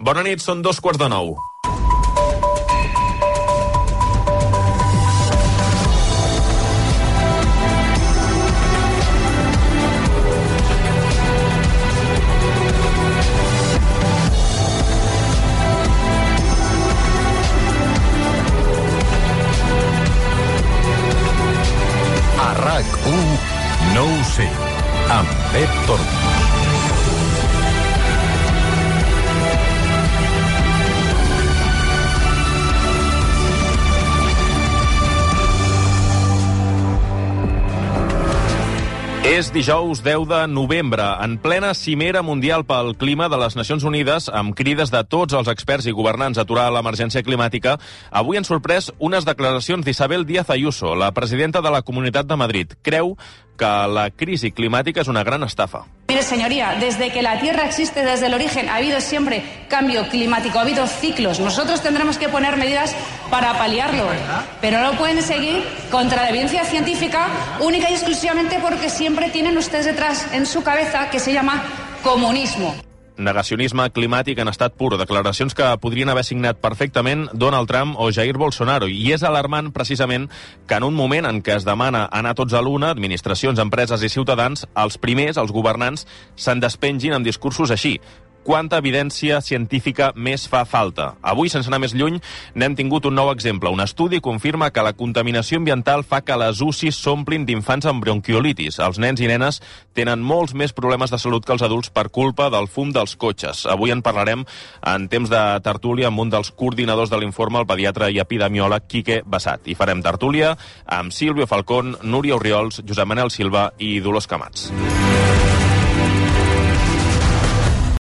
Bona nit, són 8:45. A RAC1, no ho sé, amb Pep Tormos. És dijous 10 de novembre, en plena cimera mundial pel clima de les Nacions Unides, amb crides de tots els experts i governants a aturar l'emergència climàtica. Avui han sorprès unes declaracions d'Isabel Díaz Ayuso, la presidenta de la Comunitat de Madrid. Creu que la crisi climàtica és una gran estafa. Mire, señoría, desde que la Tierra existe, desde el origen, ha habido siempre cambio climático, ha habido ciclos. Nosotros tendremos que poner medidas para paliarlo, pero no pueden seguir contra la evidencia científica única y exclusivamente porque siempre tienen ustedes detrás en su cabeza que se llama comunismo. Negacionisme climàtic en estat pur, declaracions que podrien haver signat perfectament Donald Trump o Jair Bolsonaro. I és alarmant, precisament, que en un moment en què es demana anar tots a l'una, administracions, empreses i ciutadans, els primers, els governants, se'n despengin amb discursos així. Quanta evidència científica més fa falta? Avui, sense anar més lluny, n'hem tingut un nou exemple. Un estudi confirma que la contaminació ambiental fa que les UCIs s'omplin d'infants amb bronquiolitis. Els nens i nenes tenen molts més problemes de salut que els adults per culpa del fum dels cotxes. Avui en parlarem en temps de tertúlia amb un dels coordinadors de l'informe, el pediatre i epidemiòleg Quique Bassat. I farem tertúlia amb Sílvia Falcón, Núria Orriols, Josep Manel Silva i Dolors Camats.